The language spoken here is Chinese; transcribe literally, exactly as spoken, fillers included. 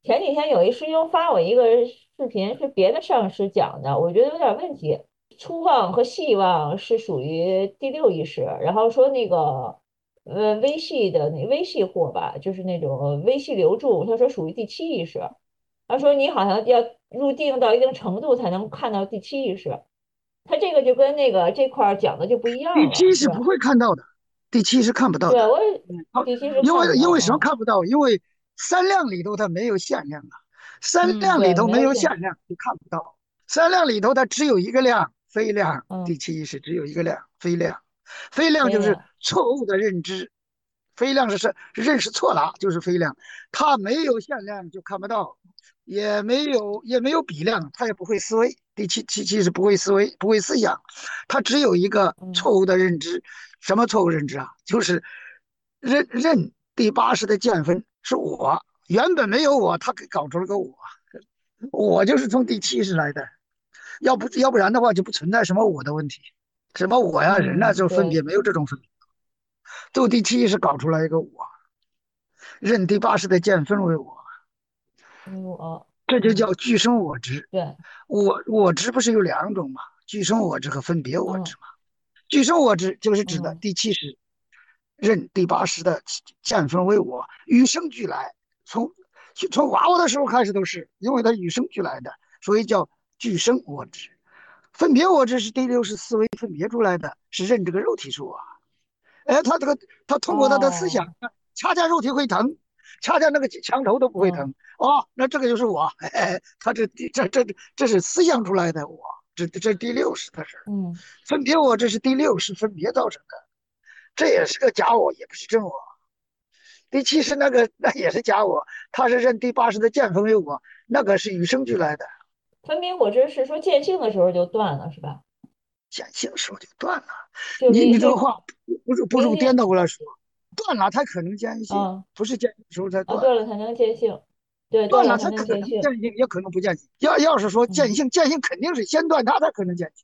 前几天有一师兄发我一个视频，是别的上师讲的，我觉得有点问题。粗妄和细妄是属于第六意识，然后说那个呃微细的那微细惑吧，就是那种微细流注，他说属于第七意识。他说你好像要入定到一定程度才能看到第七意识，他这个就跟那个这块儿讲的就不一第样了，是吧？ 七是不会看到的，第七是看不到的。 对，我也嗯，好， 第七是因看不到， 为因为什么嗯看不到？因为三量里头它没有限量啊，三嗯， 量里对， 头没有没有限， 限量，就看不到。三量里头它只有一个量，非量。 嗯， 第七意识只有一个量，非量。非量就是非量， 错误的认知，非量是是认识错了，就是非量。它没有限量就看不到，也没有也没有比量，它也不会思维。第七七七是不会思维，不会思想，它只有一个嗯。 错误的认知。什么错误认知啊？就是认认第八识的见分是我，原本没有我，他给搞出了个我，我就是从第七识来的。要不要不然的话就不存在什么我的问题，什么我呀人呐， 嗯， 就分别对， 没有这种分别，就第七识搞出来一个我，认第八识的见分为我， 嗯，我， 这就嗯， 叫具生我执。 对， 我我执不是有两种嘛？具生我执和分别我执嗯嘛。具生我执就是指的嗯， 第七识认第八识的见分为我，与生俱来，从从娃娃的时候开始都是，因为它与生俱来的，所以叫具生我执。分别我执是第六识思维分别出来的，是认这个肉体是我。哎，他这个他通过他的思想， 哦， 掐架肉体会疼，掐架那个墙头都不会嗯疼。哦，那这个就是我。哎，他这这这这是思想出来的我，这这第六识的事儿。 嗯， 分别我这是第六识分别造成的，这也是个假我，也不是真我。第七识那个那也是假我，他是认第八识的见分为我，那个是与生俱来的。 分别果汁是说见性的时候就断了，是吧？ 见性时候就断了。 就你离就你这个话不是不是颠明天， 倒过来说，断了才可能见性， 啊不是见性时候才啊， 断。 断了才能见性，对，断了才能断了才可见性， 能见性，也可能不见性。要要是说见嗯， 性，见性肯定是先断它才可能见性。